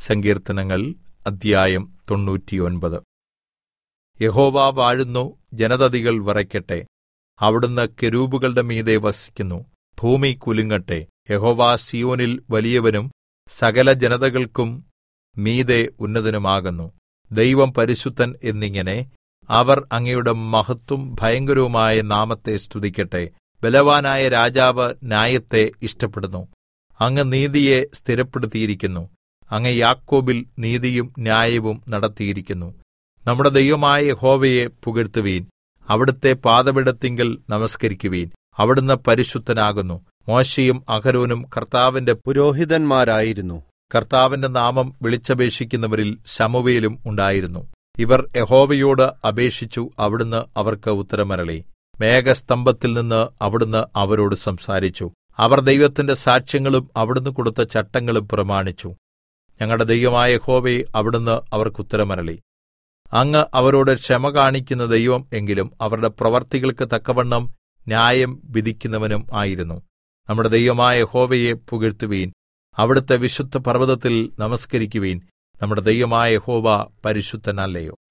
സങ്കീർത്തനങ്ങൾ അധ്യായം 99. യഹോവ വാഴുന്നു, ജനതതികൾ വിറയ്ക്കട്ടെ. അവിടുന്ന് കെരൂബുകളുടെ മീതെ വസിക്കുന്നു. ഭൂമി കുലുങ്ങട്ടെ. യഹോവ സീയോനിൽ വലിയവനും സകല ജനതകൾക്കും മീതെ ഉന്നതനുമാകുന്നു. ദൈവം പരിശുദ്ധൻ എന്നിങ്ങനെ അവർ അങ്ങയുടെ മഹത്തും ഭയങ്കരവുമായ നാമത്തെ സ്തുതിക്കട്ടെ. ബലവാനായ രാജാവ് ന്യായത്തെ ഇഷ്ടപ്പെടുന്നു. അങ്ങ് നീതിയെ സ്ഥിരപ്പെടുത്തിയിരിക്കുന്നു. അങ്ങ് യാക്കോബിൽ നീതിയും ന്യായവും നടത്തിയിരിക്കുന്നു. നമ്മുടെ ദൈവമായ യഹോവയെ പുകഴ്ത്തുവീൻ. അവിടുത്തെ പാദപീഠത്തിങ്കൽ നമസ്കരിക്കുവീൻ. അവിടുന്ന് പരിശുദ്ധനാകുന്നു. മോശെയും അഹരോനും കർത്താവിന്റെ പുരോഹിതന്മാരായിരുന്നു. കർത്താവിന്റെ നാമം വിളിച്ചപേക്ഷിക്കുന്നവരിൽ ശമൂവേലും ഉണ്ടായിരുന്നു. ഇവർ യഹോവയോട് അപേക്ഷിച്ചു, അവിടുന്ന് അവർക്ക് ഉത്തരമരുളി. മേഘസ്തംഭത്തിൽ നിന്ന് അവിടുന്ന് അവരോട് സംസാരിച്ചു. അവർ ദൈവത്തിന്റെ സാക്ഷ്യങ്ങളും അവിടുന്ന് കൊടുത്ത ചട്ടങ്ങളും പ്രമാണിച്ചു. ഞങ്ങളുടെ ദൈവമായ യഹോവേ, അവിടുന്ന് അവർക്ക് ഉത്തരമരുളി. അങ്ങ് അവരോട് ക്ഷമ കാണിക്കുന്ന ദൈവം എങ്കിലും അവരുടെ പ്രവർത്തികൾക്ക് തക്കവണ്ണം ന്യായം വിധിക്കുന്നവനും ആയിരുന്നു. നമ്മുടെ ദൈവമായ യഹോവയെ പുകഴ്ത്തുവീൻ. അവിടുത്തെ വിശുദ്ധ പർവ്വതത്തിൽ നമസ്കരിക്കുവീൻ. നമ്മുടെ ദൈവമായ യഹോവ പരിശുദ്ധനല്ലയോ?